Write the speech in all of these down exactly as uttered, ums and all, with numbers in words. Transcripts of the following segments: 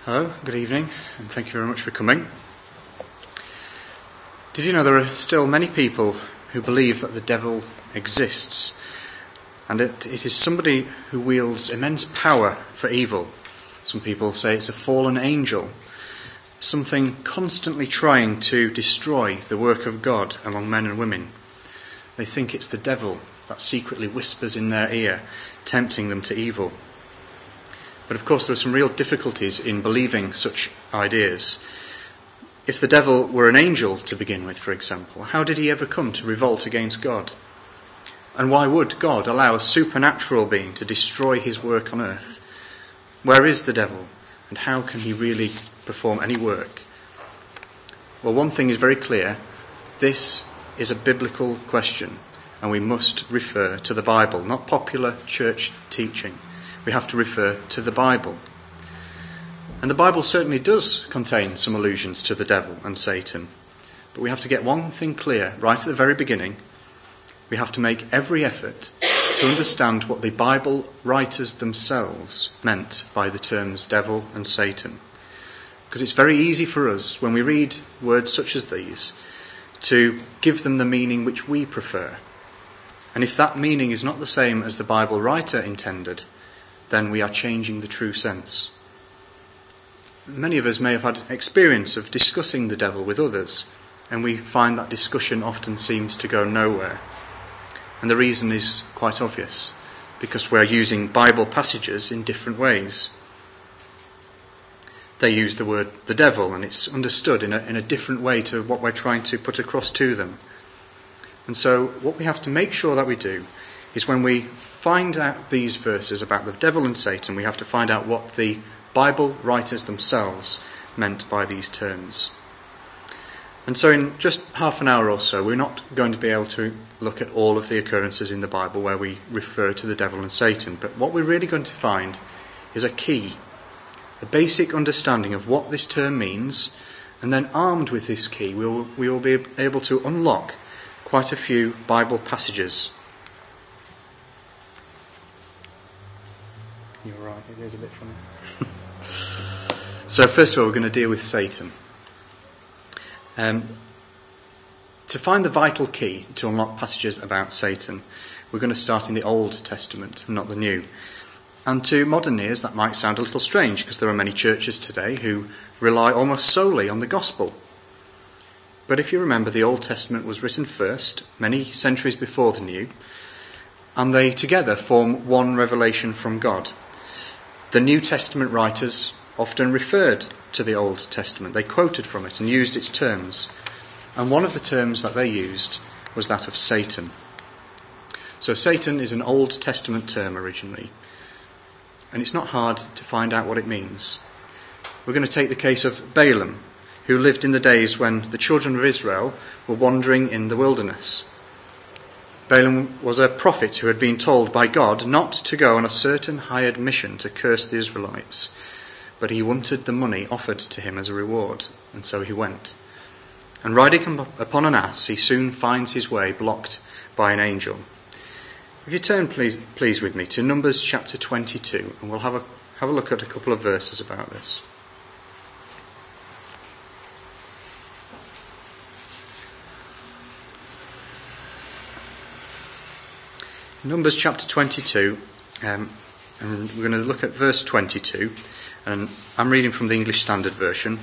Hello, good evening, and thank you very much for coming. Did you know there are still many people who believe that the devil exists, and it, it is somebody who wields immense power for evil? Some people say it's a fallen angel, something constantly trying to destroy the work of God among men and women. They think it's the devil that secretly whispers in their ear, tempting them to evil. But of course there are some real difficulties in believing such ideas. If the devil were an angel to begin with, for example, how did he ever come to revolt against God? And why would God allow a supernatural being to destroy his work on earth? Where is the devil, and how can he really perform any work? Well, one thing is very clear. This is a biblical question, and we must refer to the Bible, not popular church teaching. We have to refer to the Bible. And the Bible certainly does contain some allusions to the devil and Satan. But we have to get one thing clear right at the very beginning. We have to make every effort to understand what the Bible writers themselves meant by the terms devil and Satan. Because it's very easy for us, when we read words such as these, to give them the meaning which we prefer. And if that meaning is not the same as the Bible writer intended, then we are changing the true sense. Many of us may have had experience of discussing the devil with others, and we find that discussion often seems to go nowhere. And the reason is quite obvious, because we're using Bible passages in different ways. They use the word the devil, and it's understood in a, in a different way to what we're trying to put across to them. And so what we have to make sure that we do is when we find out these verses about the devil and Satan, we have to find out what the Bible writers themselves meant by these terms. And so in just half an hour or so, we're not going to be able to look at all of the occurrences in the Bible where we refer to the devil and Satan. But what we're really going to find is a key, a basic understanding of what this term means, and then armed with this key, we will, we will be able to unlock quite a few Bible passages. You're right, it is a bit funny. So first of all, we're going to deal with Satan. Um, to find the vital key to unlock passages about Satan, we're going to start in the Old Testament, not the New. And to modern ears, that might sound a little strange, because there are many churches today who rely almost solely on the Gospel. But if you remember, the Old Testament was written first, many centuries before the New, and they together form one revelation from God. The New Testament writers often referred to the Old Testament. They quoted from it and used its terms. And one of the terms that they used was that of Satan. So Satan is an Old Testament term originally. And it's not hard to find out what it means. We're going to take the case of Balaam, who lived in the days when the children of Israel were wandering in the wilderness. Balaam was a prophet who had been told by God not to go on a certain hired mission to curse the Israelites, but he wanted the money offered to him as a reward, and so he went. And riding upon an ass, he soon finds his way blocked by an angel. If you turn, please, please with me to Numbers chapter twenty-two, and we'll have a, have a look at a couple of verses about this. Numbers chapter twenty-two, um, and we're going to look at verse twenty-two, and I'm reading from the English Standard Version.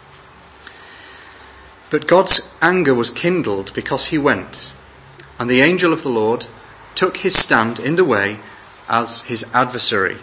But God's anger was kindled because he went, and the angel of the Lord took his stand in the way as his adversary.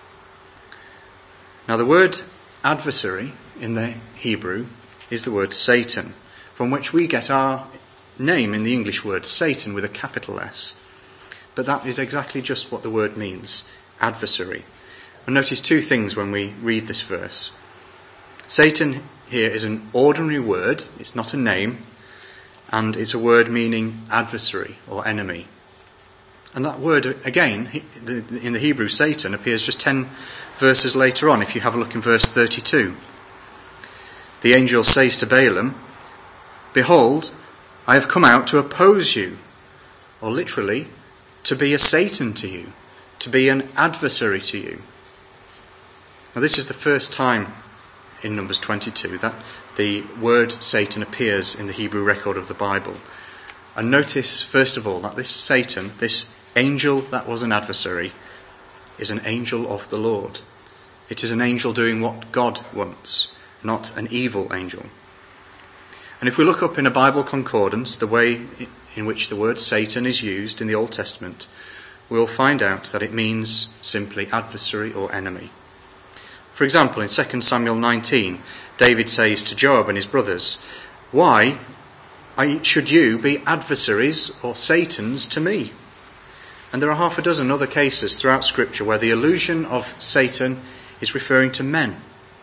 Now the word adversary in the Hebrew is the word Satan, from which we get our name in the English word Satan with a capital S. But that is exactly just what the word means, adversary. And notice two things when we read this verse. Satan here is an ordinary word, it's not a name, and it's a word meaning adversary or enemy. And that word, again, in the Hebrew, Satan, appears just ten verses later on, if you have a look in verse thirty-two. The angel says to Balaam, "Behold, I have come out to oppose you," or literally, to be a Satan to you, to be an adversary to you. Now this is the first time in Numbers twenty-two that the word Satan appears in the Hebrew record of the Bible. And notice, first of all, that this Satan, this angel that was an adversary, is an angel of the Lord. It is an angel doing what God wants, not an evil angel. And if we look up in a Bible concordance the way in which the word Satan is used in the Old Testament, we'll find out that it means simply adversary or enemy. For example, in Second Samuel nineteen, David says to Joab and his brothers, "Why should you be adversaries or Satans to me?" And there are half a dozen other cases throughout Scripture where the allusion of Satan is referring to men.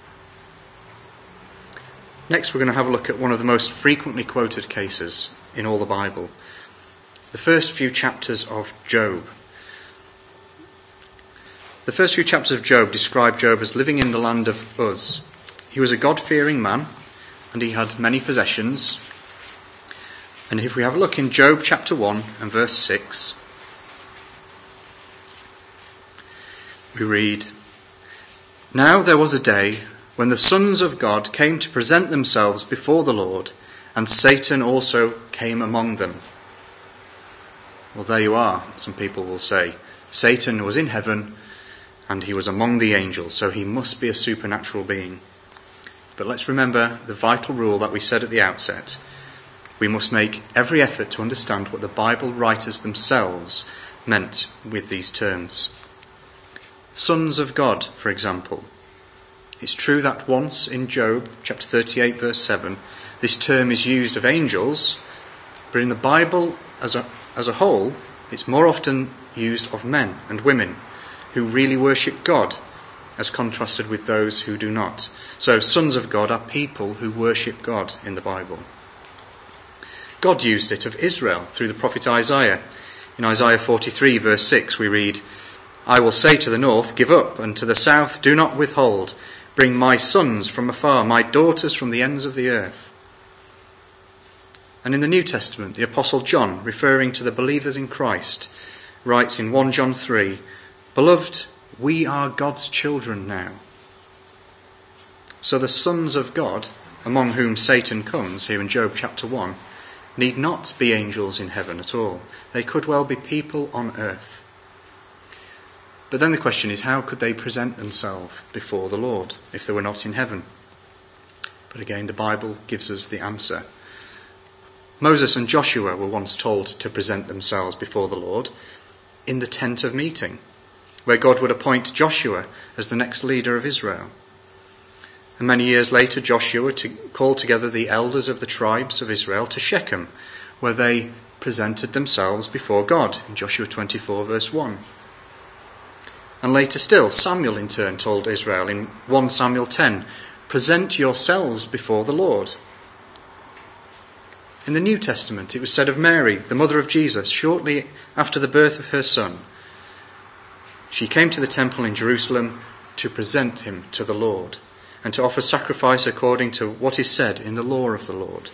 Next, we're going to have a look at one of the most frequently quoted cases in all the Bible. The first few chapters of Job. The first few chapters of Job describe Job as living in the land of Uz. He was a God-fearing man, and he had many possessions. And if we have a look in Job chapter one and verse six, we read, "Now there was a day when the sons of God came to present themselves before the Lord, and Satan also came among them." Well, there you are, some people will say. Satan was in heaven, and he was among the angels, so he must be a supernatural being. But let's remember the vital rule that we said at the outset. We must make every effort to understand what the Bible writers themselves meant with these terms. Sons of God, for example. It's true that once in Job chapter thirty-eight verse seven, this term is used of angels, but in the Bible as a, as a whole, it's more often used of men and women who really worship God, as contrasted with those who do not. So sons of God are people who worship God in the Bible. God used it of Israel through the prophet Isaiah. In Isaiah forty-three verse six we read, "I will say to the north, give up, and to the south, do not withhold. Bring my sons from afar, my daughters from the ends of the earth." And in the New Testament, the Apostle John, referring to the believers in Christ, writes in First John three, "Beloved, we are God's children now." So the sons of God, among whom Satan comes here in Job chapter one, need not be angels in heaven at all. They could well be people on earth. But then the question is, how could they present themselves before the Lord if they were not in heaven? But again, the Bible gives us the answer. Moses and Joshua were once told to present themselves before the Lord in the tent of meeting, where God would appoint Joshua as the next leader of Israel. And many years later, Joshua to called together the elders of the tribes of Israel to Shechem, where they presented themselves before God, in Joshua twenty-four verse one. And later still, Samuel in turn told Israel in First Samuel ten, "Present yourselves before the Lord." In the New Testament, it was said of Mary, the mother of Jesus, shortly after the birth of her son, she came to the temple in Jerusalem to present him to the Lord and to offer sacrifice according to what is said in the law of the Lord.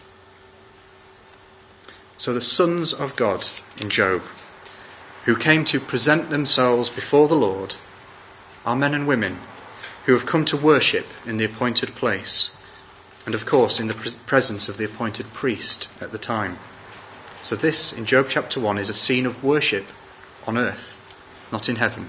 So the sons of God in Job, who came to present themselves before the Lord, are men and women who have come to worship in the appointed place, and of course in the presence of the appointed priest at the time. So this, in Job chapter one, is a scene of worship on earth, not in heaven.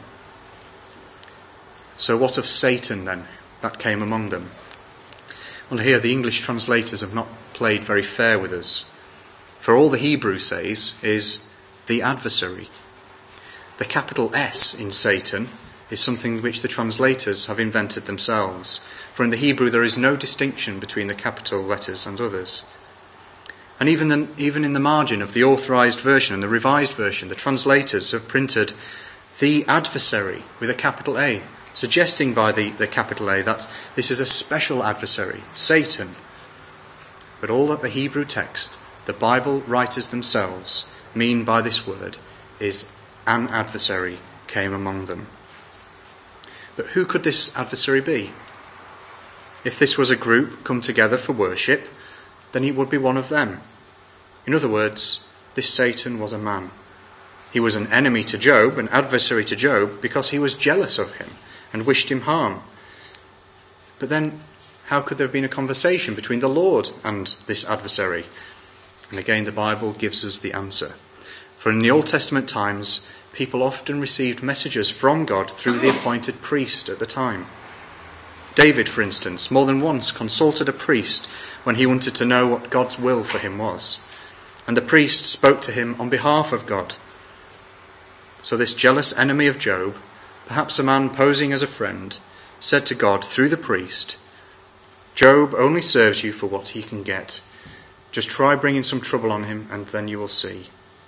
So what of Satan then, that came among them? Well, here the English translators have not played very fair with us. For all the Hebrew says is the adversary. The capital S in Satan is something which the translators have invented themselves. For in the Hebrew there is no distinction between the capital letters and others. And even, the, even in the margin of the authorized version and the revised version, the translators have printed the adversary with a capital A, suggesting by the, the capital A that this is a special adversary, Satan. But all that the Hebrew text, the Bible writers themselves, mean by this word is an adversary came among them. But who could this adversary be? If this was a group come together for worship, then he would be one of them. In other words, this Satan was a man. He was an enemy to Job, an adversary to Job, because he was jealous of him and wished him harm. But then, how could there have been a conversation between the Lord and this adversary? And again, the Bible gives us the answer. For in the Old Testament times, people often received messages from God through the appointed priest at the time. David, for instance, more than once consulted a priest when he wanted to know what God's will for him was. And the priest spoke to him on behalf of God. So this jealous enemy of Job, perhaps a man posing as a friend, said to God through the priest, "Job only serves you for what he can get. Just try bringing some trouble on him and then you will see."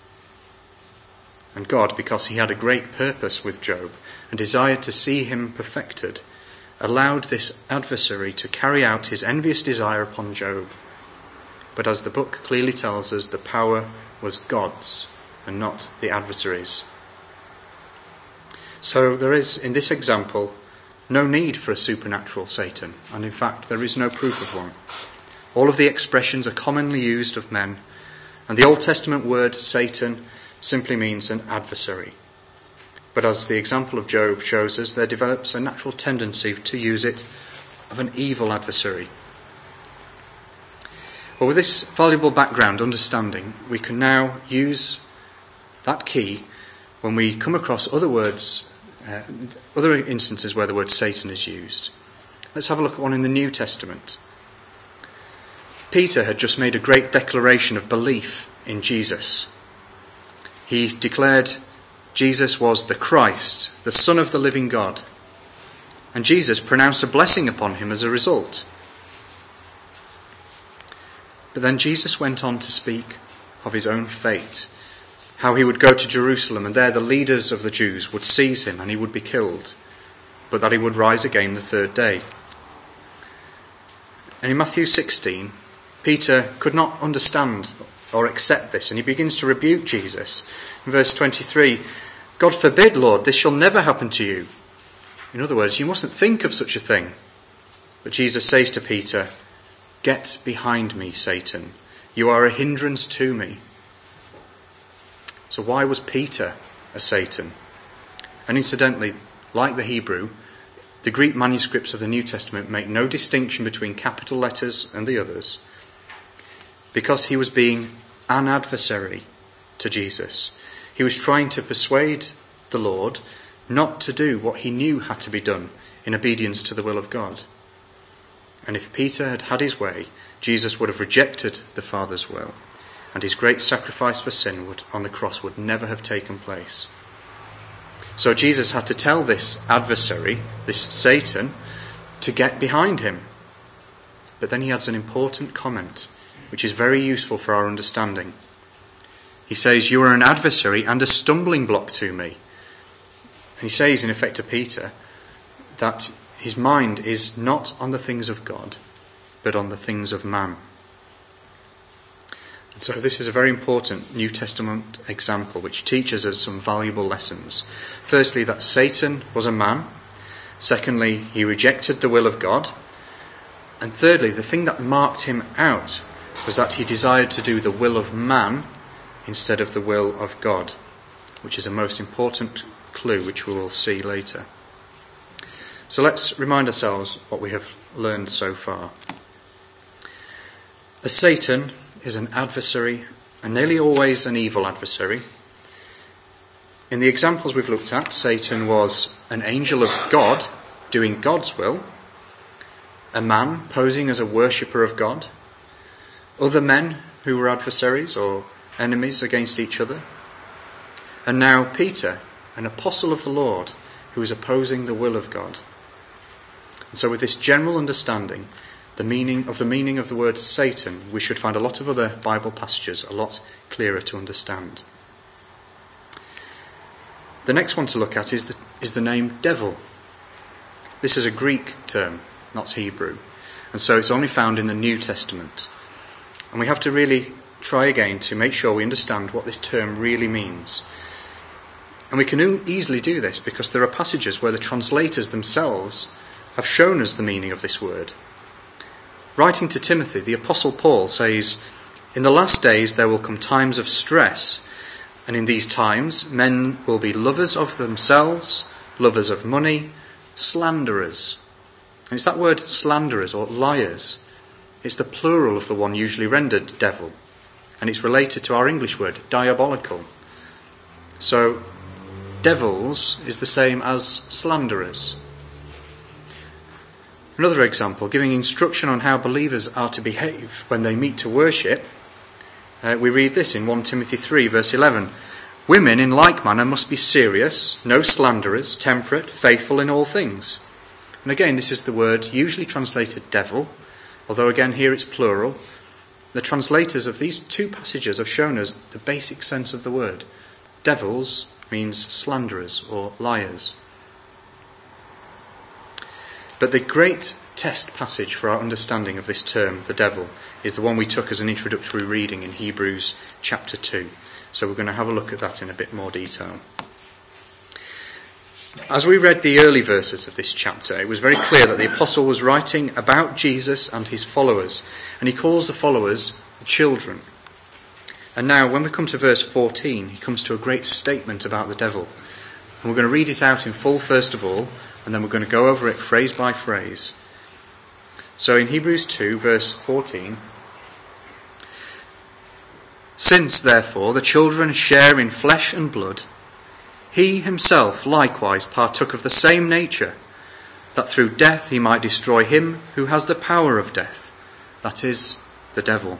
And God, because he had a great purpose with Job and desired to see him perfected, allowed this adversary to carry out his envious desire upon Job. But as the book clearly tells us, the power was God's and not the adversary's. So there is, in this example, no need for a supernatural Satan, and in fact there is no proof of one. All of the expressions are commonly used of men, and the Old Testament word Satan simply means an adversary. But as the example of Job shows us, there develops a natural tendency to use it of an evil adversary. Well, with this valuable background understanding, we can now use that key when we come across other words, uh, other instances where the word Satan is used. Let's have a look at one in the New Testament. Peter had just made a great declaration of belief in Jesus. He declared Jesus was the Christ, the Son of the living God. And Jesus pronounced a blessing upon him as a result. But then Jesus went on to speak of his own fate, how he would go to Jerusalem and there the leaders of the Jews would seize him and he would be killed, but that he would rise again the third day. And in Matthew sixteen, Peter could not understand or accept this, and he begins to rebuke Jesus. In verse twenty-three, "God forbid, Lord, this shall never happen to you." In other words, you mustn't think of such a thing. But Jesus says to Peter, "Get behind me, Satan. You are a hindrance to me." So why was Peter a Satan? And incidentally, like the Hebrew, the Greek manuscripts of the New Testament make no distinction between capital letters and the others. Because he was being an adversary to Jesus. He was trying to persuade the Lord not to do what he knew had to be done in obedience to the will of God. And if Peter had had his way, Jesus would have rejected the Father's will, and his great sacrifice for sin would, on the cross would never have taken place. So Jesus had to tell this adversary, this Satan, to get behind him. But then he adds an important comment, which is very useful for our understanding. He says, "You are an adversary and a stumbling block to me." And he says, in effect, to Peter, that his mind is not on the things of God, but on the things of man. And so this is a very important New Testament example which teaches us some valuable lessons. Firstly, that Satan was a man. Secondly, he rejected the will of God. And thirdly, the thing that marked him out was that he desired to do the will of man instead of the will of God, which is a most important clue which we will see later. So let's remind ourselves what we have learned so far. As Satan is an adversary, and nearly always an evil adversary. In the examples we've looked at, Satan was an angel of God doing God's will, a man posing as a worshipper of God, other men who were adversaries or enemies against each other, and now Peter, an apostle of the Lord, who is opposing the will of God. And so with this general understanding the meaning of the meaning of the word Satan, we should find a lot of other Bible passages a lot clearer to understand. The next one to look at is the, is the name devil. This is a Greek term, not Hebrew, and so it's only found in the New Testament. And we have to really try again to make sure we understand what this term really means. And we can easily do this because there are passages where the translators themselves have shown us the meaning of this word. Writing to Timothy, the Apostle Paul says, "In the last days there will come times of stress, and in these times men will be lovers of themselves, lovers of money, slanderers." And it's that word slanderers or liars. It's the plural of the one usually rendered devil. And it's related to our English word, diabolical. So, devils is the same as slanderers. Another example, giving instruction on how believers are to behave when they meet to worship. Uh, we read this in First Timothy three, verse eleven. Women in like manner must be serious, no slanderers, temperate, faithful in all things. And again, this is the word usually translated devil, although again here it's plural. The translators of these two passages have shown us the basic sense of the word. Devils means slanderers or liars. But the great test passage for our understanding of this term, the devil, is the one we took as an introductory reading in Hebrews chapter two. So we're going to have a look at that in a bit more detail. As we read the early verses of this chapter, it was very clear that the apostle was writing about Jesus and his followers, and he calls the followers the children. And now, when we come to verse fourteen, he comes to a great statement about the devil. And we're going to read it out in full first of all, and then we're going to go over it phrase by phrase. So in Hebrews two, verse fourteen, since, therefore, the children share in flesh and blood, he himself likewise partook of the same nature, that through death he might destroy him who has the power of death, that is, the devil.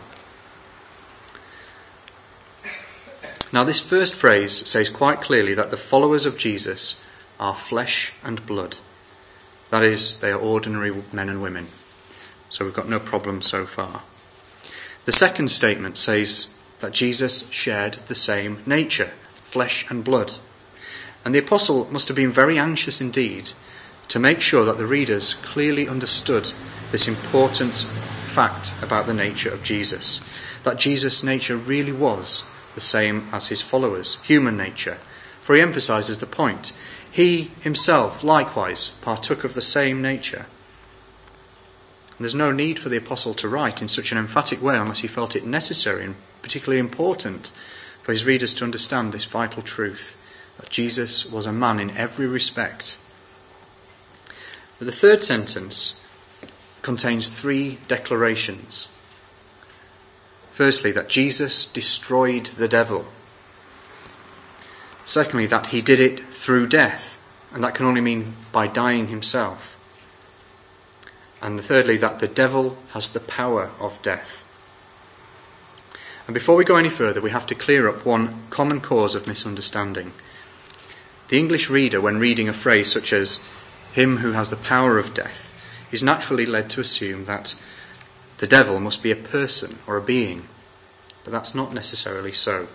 Now this first phrase says quite clearly that the followers of Jesus are flesh and blood. That is, they are ordinary men and women. So we've got no problem so far. The second statement says that Jesus shared the same nature, flesh and blood. And the apostle must have been very anxious indeed to make sure that the readers clearly understood this important fact about the nature of Jesus, that Jesus' nature really was the same as his followers, human nature. For he emphasizes the point. He himself likewise partook of the same nature. And there's no need for the apostle to write in such an emphatic way unless he felt it necessary and particularly important for his readers to understand this vital truth, that Jesus was a man in every respect. But the third sentence contains three declarations. Firstly, that Jesus destroyed the devil. Secondly, that he did it through death, and that can only mean by dying himself. And thirdly, that the devil has the power of death. And before we go any further, we have to clear up one common cause of misunderstanding. The English reader, when reading a phrase such as him who has the power of death, is naturally led to assume that the devil must be a person or a being. But that's not necessarily so.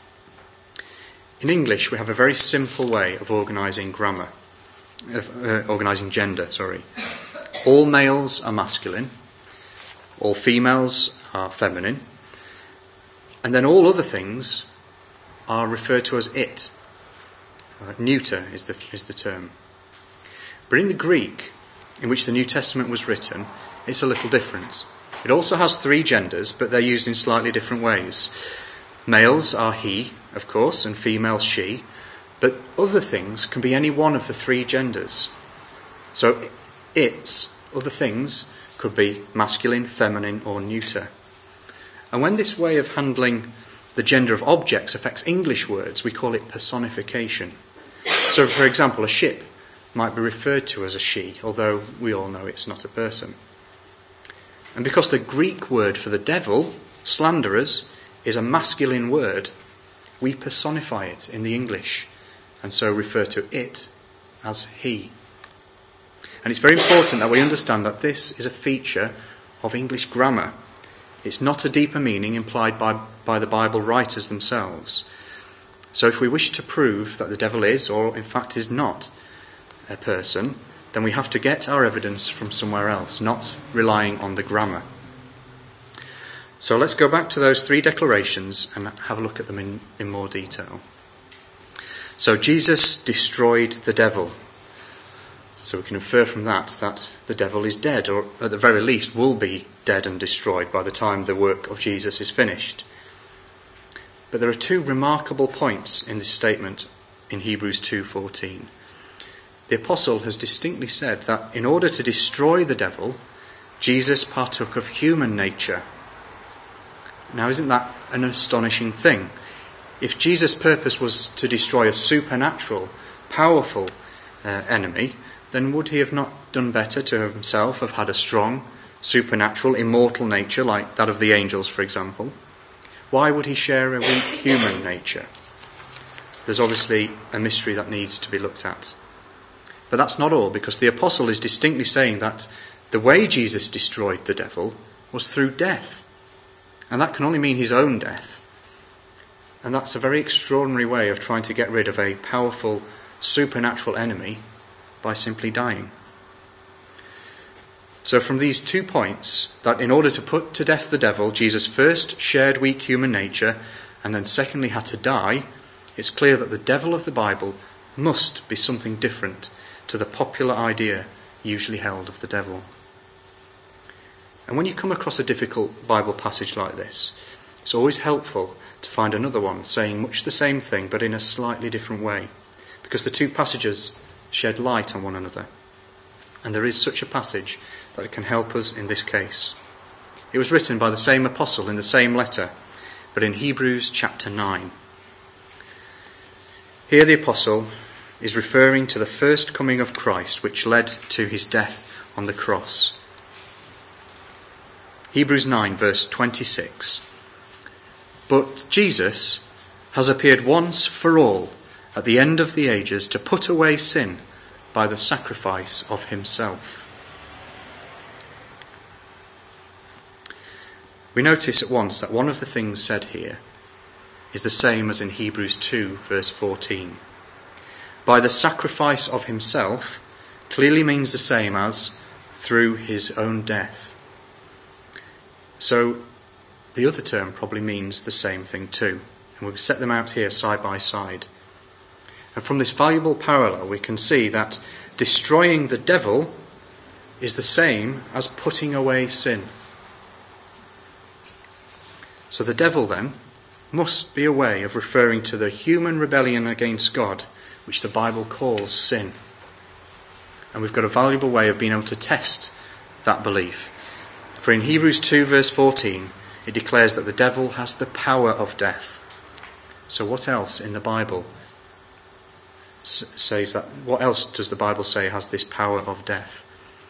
In English, we have a very simple way of organising grammar, of uh, organising gender, sorry. All males are masculine, all females are feminine, and then all other things are referred to as it. Uh, neuter is the, is the term. But in the Greek, in which the New Testament was written, it's a little different. It also has three genders, but they're used in slightly different ways. Males are he, of course, and females she, but other things can be any one of the three genders. So it's, other things, could be masculine, feminine, or neuter. And when this way of handling the gender of objects affects English words, we call it personification. So, for example, a ship might be referred to as a she, although we all know it's not a person. And because the Greek word for the devil, slanderers, is a masculine word, we personify it in the English, and so refer to it as he. And it's very important that we understand that this is a feature of English grammar. It's not a deeper meaning implied by, by the Bible writers themselves. So if we wish to prove that the devil is, or in fact is not, a person, then we have to get our evidence from somewhere else, not relying on the grammar. So let's go back to those three declarations and have a look at them in, in more detail. So Jesus destroyed the devil. So we can infer from that that the devil is dead, or at the very least will be dead and destroyed by the time the work of Jesus is finished. But there are two remarkable points in this statement in Hebrews two fourteen. the apostle has distinctly said that in order to destroy the devil, Jesus partook of human nature. Now, isn't that an astonishing thing? If Jesus' purpose was to destroy a supernatural, powerful uh, enemy, then would he have not done better to himself have had a strong, supernatural, immortal nature like that of the angels, for example? Why would he share a weak human nature? There's obviously a mystery that needs to be looked at. But that's not all, because the apostle is distinctly saying that the way Jesus destroyed the devil was through death. And that can only mean his own death. And that's a very extraordinary way of trying to get rid of a powerful, supernatural enemy by simply dying. So from these two points, that in order to put to death the devil, Jesus first shared weak human nature, and then secondly had to die, it's clear that the devil of the Bible must be something different to the popular idea usually held of the devil. And when you come across a difficult Bible passage like this, it's always helpful to find another one saying much the same thing but in a slightly different way, because the two passages shed light on one another. And there is such a passage that it can help us in this case. It was written by the same apostle in the same letter, but in Hebrews chapter nine. Here the apostle is referring to the first coming of Christ, which led to his death on the cross. Hebrews nine, verse twenty-six. But Jesus has appeared once for all at the end of the ages to put away sin by the sacrifice of himself. We notice at once that one of the things said here is the same as in Hebrews two, verse fourteen. By the sacrifice of himself clearly means the same as through his own death. So the other term probably means the same thing too. And we've set them out here side by side. And from this valuable parallel we can see that destroying the devil is the same as putting away sin. So the devil then must be a way of referring to the human rebellion against God, which the Bible calls sin. And we've got a valuable way of being able to test that belief. For in Hebrews two verse fourteen, it declares that the devil has the power of death. So what else in the Bible s- says that? What else does the Bible say has this power of death?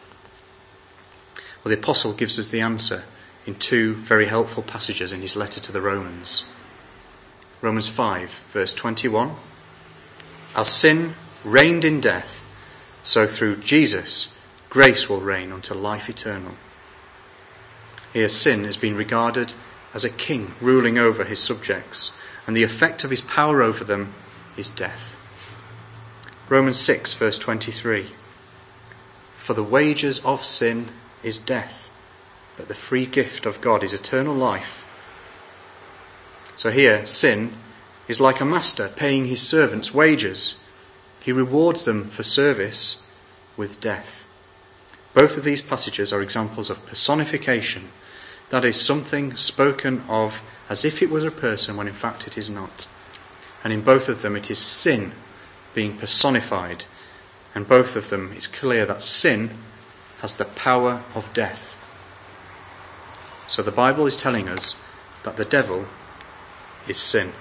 Well, the apostle gives us the answer in two very helpful passages in his letter to the Romans. Romans five, verse twenty-one. As sin reigned in death, so through Jesus grace will reign unto life eternal. Here sin has been regarded as a king ruling over his subjects, and the effect of his power over them is death. Romans six, verse twenty-three. For the wages of sin is death, but the free gift of God is eternal life. So here, sin is like a master paying his servants wages. He rewards them for service with death. Both of these passages are examples of personification. That is, something spoken of as if it was a person when in fact it is not. And in both of them it is sin being personified. And both of them it's clear that sin has the power of death. So the Bible is telling us that the devil is sin.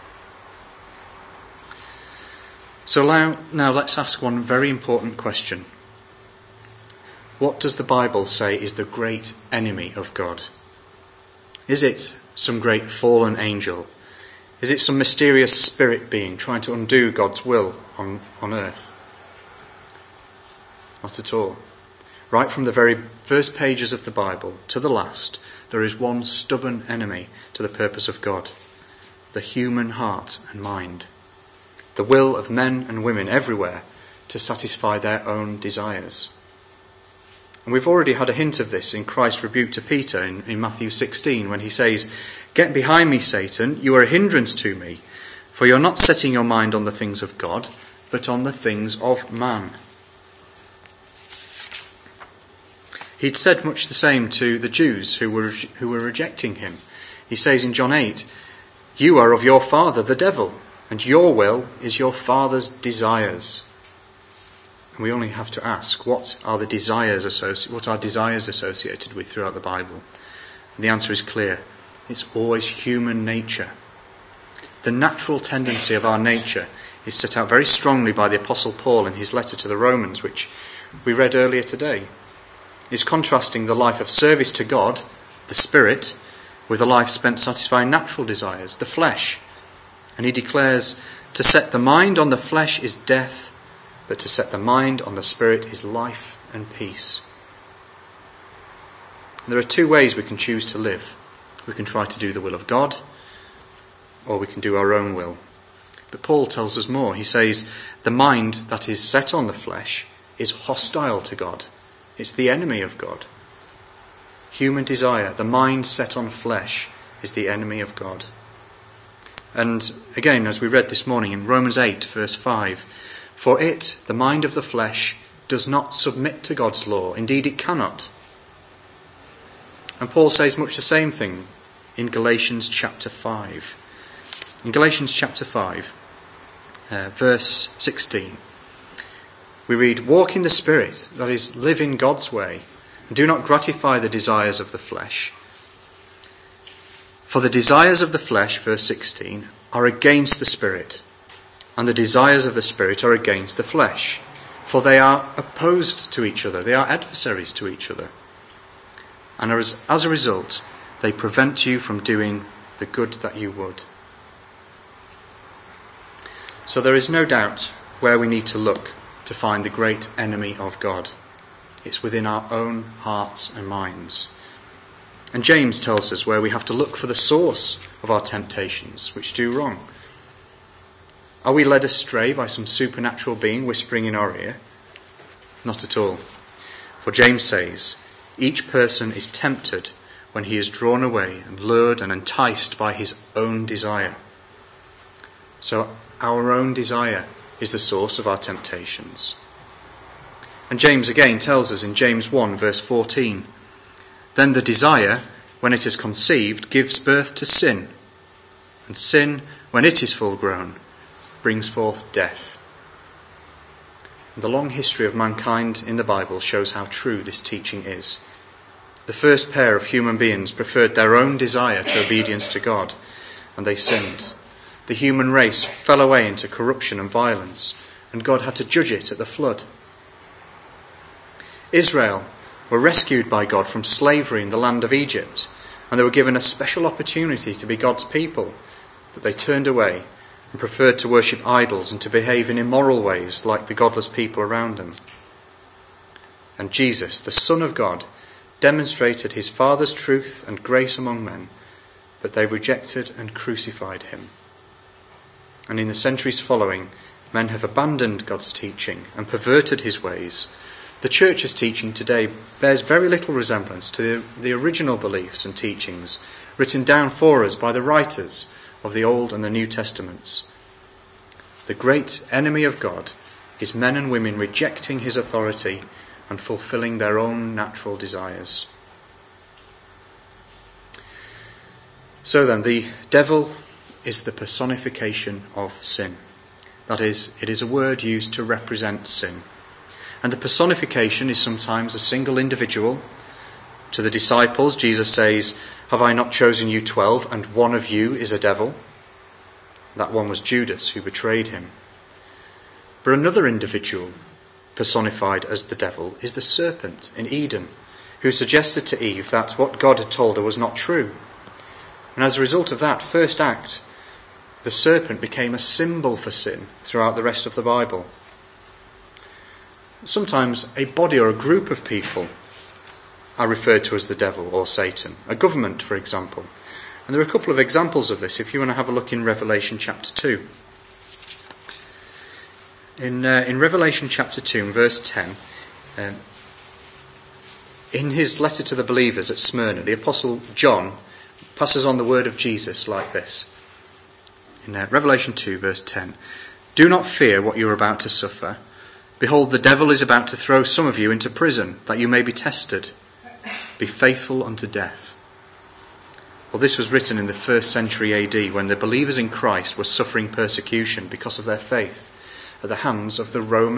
So now, now let's ask one very important question. What does the Bible say is the great enemy of God? Is it some great fallen angel? Is it some mysterious spirit being trying to undo God's will on, on earth? Not at all. Right from the very first pages of the Bible to the last, there is one stubborn enemy to the purpose of God: the human heart and mind, the will of men and women everywhere to satisfy their own desires. And we've already had a hint of this in Christ's rebuke to Peter in, in Matthew sixteen, when he says, "Get behind me, Satan, you are a hindrance to me, for you're not setting your mind on the things of God, but on the things of man." He'd said much the same to the Jews who were who were rejecting him. He says in John eight, "You are of your father, the devil, and your will is your father's desires." And we only have to ask, what are the desires associ- what are desires associated with throughout the Bible? And the answer is clear. It's always human nature. The natural tendency of our nature is set out very strongly by the Apostle Paul in his letter to the Romans, which we read earlier today. He's contrasting the life of service to God, the Spirit, with a life spent satisfying natural desires, the flesh. And he declares, to set the mind on the flesh is death, but to set the mind on the Spirit is life and peace. There are two ways we can choose to live. We can try to do the will of God, or we can do our own will. But Paul tells us more. He says, the mind that is set on the flesh is hostile to God. It's the enemy of God. Human desire, the mind set on flesh, is the enemy of God. And again, as we read this morning in Romans eight, verse five, for it, the mind of the flesh, does not submit to God's law. Indeed, it cannot. And Paul says much the same thing in Galatians chapter five. In Galatians chapter five, uh, verse sixteen, we read, walk in the Spirit, that is, live in God's way, and do not gratify the desires of the flesh. For the desires of the flesh, verse sixteen, are against the Spirit, and the desires of the Spirit are against the flesh. For they are opposed to each other, they are adversaries to each other. And as, as a result, they prevent you from doing the good that you would. So there is no doubt where we need to look to find the great enemy of God. It's within our own hearts and minds. And James tells us where we have to look for the source of our temptations, which do wrong. Are we led astray by some supernatural being whispering in our ear? Not at all. For James says, each person is tempted when he is drawn away and lured and enticed by his own desire. So our own desire is the source of our temptations. And James again tells us in James one, verse fourteen, then the desire, when it is conceived, gives birth to sin, and sin, when it is full grown, brings forth death. And the long history of mankind in the Bible shows how true this teaching is. The first pair of human beings preferred their own desire to obedience to God, and they sinned. The human race fell away into corruption and violence, and God had to judge it at the flood. Israel were rescued by God from slavery in the land of Egypt, and they were given a special opportunity to be God's people, but they turned away and preferred to worship idols and to behave in immoral ways like the godless people around them. And Jesus, the Son of God, demonstrated his Father's truth and grace among men, but they rejected and crucified him. And in the centuries following, men have abandoned God's teaching and perverted his ways. The church's teaching today bears very little resemblance to the, the original beliefs and teachings written down for us by the writers of the Old and the New Testaments. The great enemy of God is men and women rejecting his authority and fulfilling their own natural desires. So then, the devil is the personification of sin. That is, it is a word used to represent sin. And the personification is sometimes a single individual. To the disciples, Jesus says, have I not chosen you twelve, and one of you is a devil? That one was Judas, who betrayed him. But another individual personified as the devil is the serpent in Eden, who suggested to Eve that what God had told her was not true. And as a result of that first act, the serpent became a symbol for sin throughout the rest of the Bible. Sometimes a body or a group of people are referred to as the devil or Satan. A government, for example. And there are a couple of examples of this if you want to have a look in Revelation chapter two. In, uh, in Revelation chapter two, verse ten, um, in his letter to the believers at Smyrna, the Apostle John passes on the word of Jesus like this. In uh, Revelation two, verse ten, do not fear what you are about to suffer. Behold, the devil is about to throw some of you into prison, that you may be tested. Be faithful unto death. Well, this was written in the first century A D, when the believers in Christ were suffering persecution because of their faith at the hands of the Roman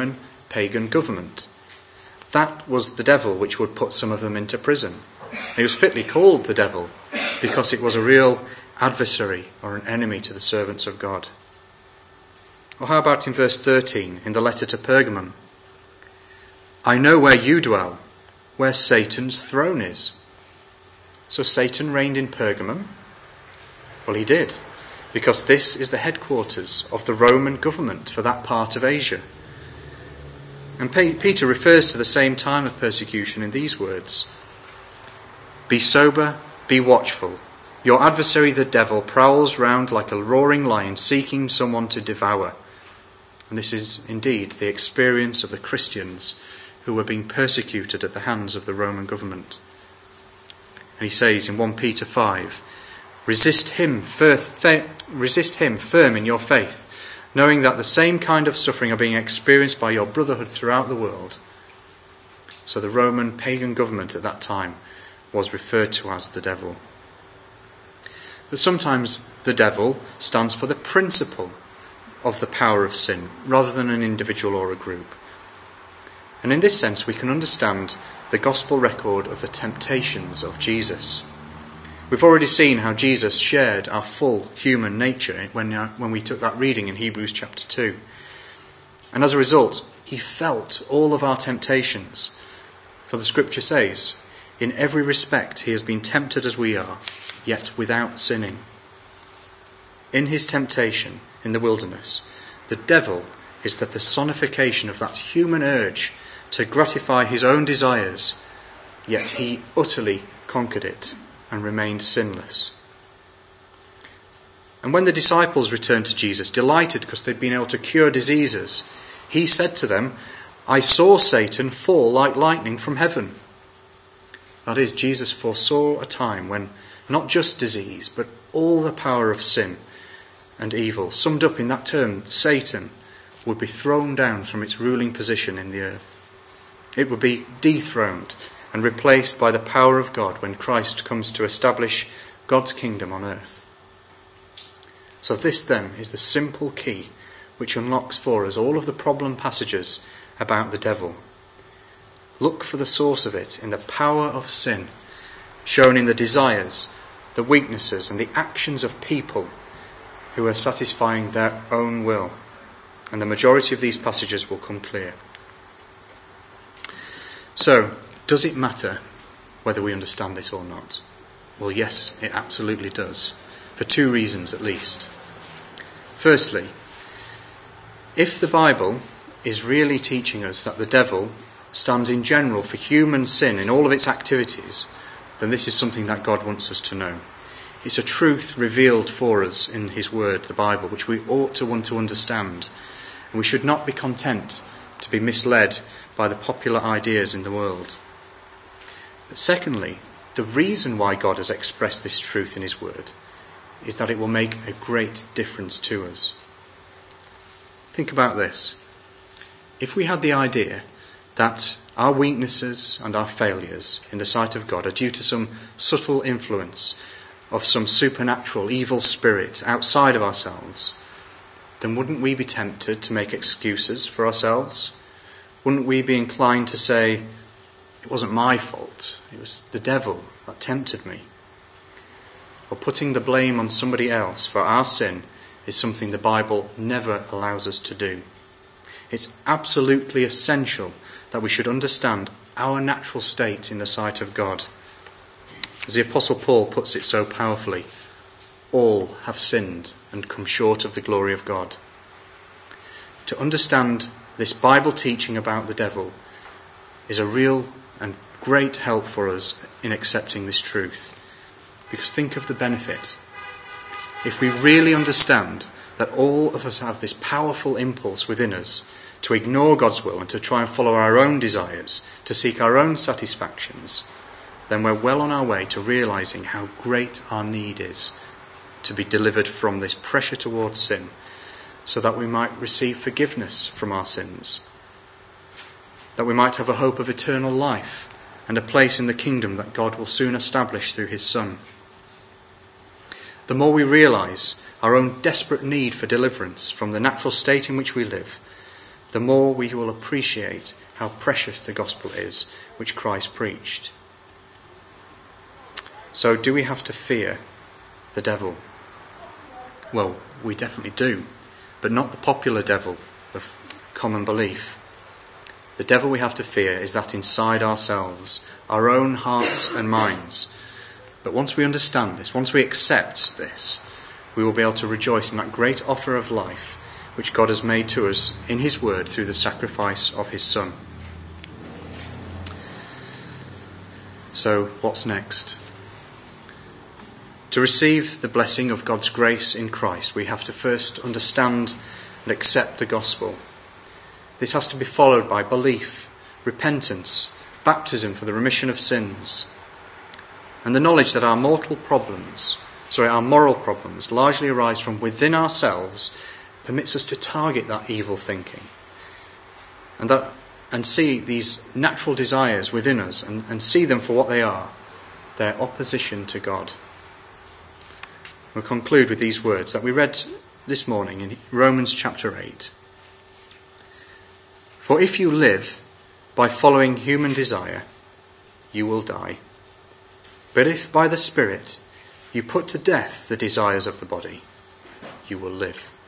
pagan government. That was the devil which would put some of them into prison. He was fitly called the devil because it was a real adversary or an enemy to the servants of God. Or how about in verse thirteen in the letter to Pergamum? I know where you dwell, where Satan's throne is. So Satan reigned in Pergamum? Well, he did, because this is the headquarters of the Roman government for that part of Asia. And Peter refers to the same time of persecution in these words. Be sober, be watchful. Your adversary the devil prowls round like a roaring lion seeking someone to devour. And this is indeed the experience of the Christians who were being persecuted at the hands of the Roman government. And he says in First Peter five, resist him, fir- fa- resist him firm in your faith, knowing that the same kind of suffering are being experienced by your brotherhood throughout the world. So the Roman pagan government at that time was referred to as the devil. But sometimes the devil stands for the principle of the power of sin, rather than an individual or a group. And in this sense we can understand the gospel record of the temptations of Jesus. We've already seen how Jesus shared our full human nature when, uh, when we took that reading in Hebrews chapter two. And as a result, he felt all of our temptations. For the scripture says, in every respect he has been tempted as we are, yet without sinning. In his temptation in the wilderness, the devil is the personification of that human urge to gratify his own desires, yet he utterly conquered it and remained sinless. And when the disciples returned to Jesus, delighted because they'd been able to cure diseases, he said to them, I saw Satan fall like lightning from heaven. That is, Jesus foresaw a time when not just disease, but all the power of sin and evil, summed up in that term, Satan, would be thrown down from its ruling position in the earth. It would be dethroned and replaced by the power of God when Christ comes to establish God's kingdom on earth. So this then is the simple key which unlocks for us all of the problem passages about the devil. Look for the source of it in the power of sin, shown in the desires, the weaknesses and the actions of people who are satisfying their own will. And the majority of these passages will come clear. So, does it matter whether we understand this or not? Well, yes, it absolutely does, for two reasons at least. Firstly, if the Bible is really teaching us that the devil stands in general for human sin in all of its activities, then this is something that God wants us to know. It's a truth revealed for us in his word, the Bible, which we ought to want to understand. And we should not be content to be misled by the popular ideas in the world. But secondly, the reason why God has expressed this truth in his word is that it will make a great difference to us. Think about this. If we had the idea that our weaknesses and our failures in the sight of God are due to some subtle influence of some supernatural evil spirit outside of ourselves, then wouldn't we be tempted to make excuses for ourselves? Wouldn't we be inclined to say, it wasn't my fault, it was the devil that tempted me? Or putting the blame on somebody else for our sin is something the Bible never allows us to do. It's absolutely essential that we should understand our natural state in the sight of God. As the Apostle Paul puts it so powerfully, all have sinned and come short of the glory of God. To understand this Bible teaching about the devil is a real and great help for us in accepting this truth. Because think of the benefit. If we really understand that all of us have this powerful impulse within us to ignore God's will and to try and follow our own desires, to seek our own satisfactions, then we're well on our way to realizing how great our need is to be delivered from this pressure towards sin, so that we might receive forgiveness from our sins, that we might have a hope of eternal life and a place in the kingdom that God will soon establish through his Son. The more we realize our own desperate need for deliverance from the natural state in which we live, the more we will appreciate how precious the gospel is which Christ preached. So do we have to fear the devil? Well, we definitely do, but not the popular devil of common belief. The devil we have to fear is that inside ourselves, our own hearts and minds. But once we understand this, once we accept this, we will be able to rejoice in that great offer of life which God has made to us in his word through the sacrifice of his Son. So, what's next? To receive the blessing of God's grace in Christ, we have to first understand and accept the gospel. This has to be followed by belief, repentance, baptism for the remission of sins, and the knowledge that our mortal problems, sorry, our moral problems largely arise from within ourselves, permits us to target that evil thinking and that and see these natural desires within us and, and see them for what they are, their opposition to God. We'll conclude with these words that we read this morning in Romans chapter eight. For if you live by following human desire, you will die. But if by the Spirit you put to death the desires of the body, you will live.